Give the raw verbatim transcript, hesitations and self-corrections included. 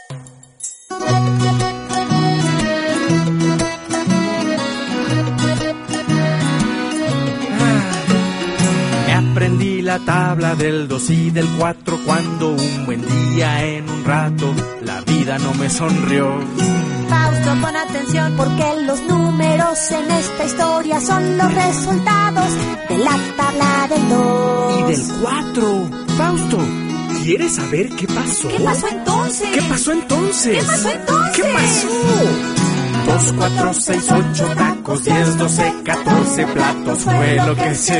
Aprendí la tabla del dos y del cuatro cuando un buen día en un rato la vida no me sonrió. Fausto, pon atención porque los números en esta historia son los resultados de la tabla del dos. Y del cuatro. Fausto, ¿quieres saber qué pasó? ¿Qué pasó entonces? ¿Qué pasó entonces? ¿Qué pasó entonces? ¿Qué pasó? Dos, cuatro, seis, ocho tacos, diez, doce, catorce platos fue lo que se